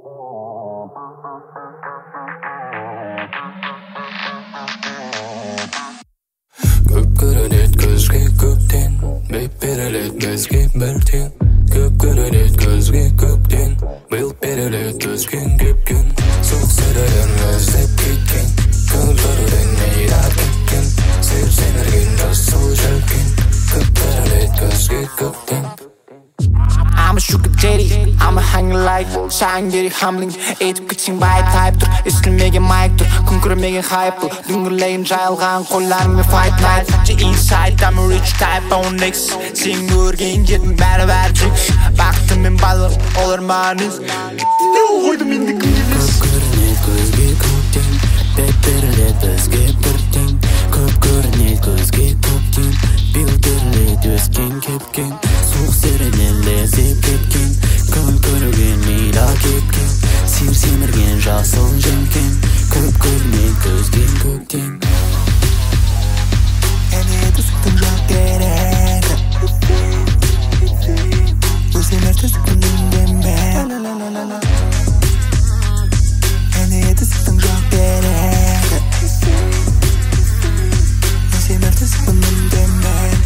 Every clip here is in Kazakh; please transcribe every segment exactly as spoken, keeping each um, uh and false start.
Көп көрінет көзге көктен, бет берілет бізге бірден. Көп көрінет көзге көктен, биыл берілет өзген кепкен. Суық сірілін өзлеп кеткен, көңіл көруден мейра кеткен. Сер семірген жасыл жәлкен, көп көрінет көзге көктен. I'm a sugar daddy, I'm a hang like Shine very humbling, etip кетсең байып тайып тұр. Естілмеген майк тұр, күн көрмеген хайп бұл. Дүңгірлейін жайылған қолдарыңмен fight night. Же inside, I'm a rich type on next. Сен көрген жердің бәрі бәрі жік. Бақытым мен балым, олар маңыз. Қойды менде кім келес. Көп көрінет көзге көктен, бет берілет бізге бірден. Көп көрінет көзге көктен, биыл берілет өскен кепкен. Суық серінен лезеп кеткен, көңіл көрген мейда кеткен. Сер семірген жасыл жәлкен, көп көрінет көзге көктен. Әне түсіктің жоқ керек, өзелер түсіктің үнденбен. Әне түсіктің жоқ керек, өзелер түсіктің үнденбен.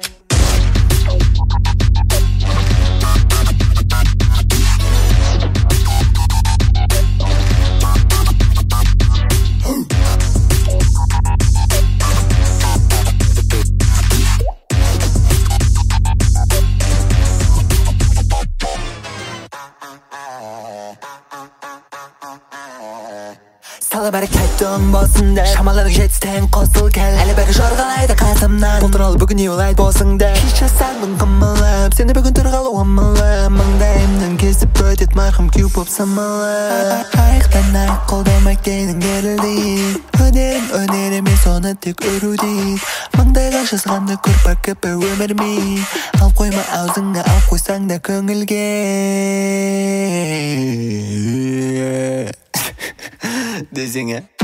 Салы бәрі кәттің босында, шамаларың жетістен қосыл кәл. Әлі бәрі жорғалайды қасымнан, бұл туралы бүгін еулайды босыңда. Кеш жасаңмын қымылып, сені бүгін тұрғалы омылып. Маңдайымның кесіп өтет марқым кеу боп самылып. Айықтан айық қолдамай кейдің керілді. Өнерім өнерім мен соны тек өруді. Маңдайға жазғанды көрпа көпі өмірмен. Ал қойма аузыңа, ал қойсаң да көңілге. Десең, ә?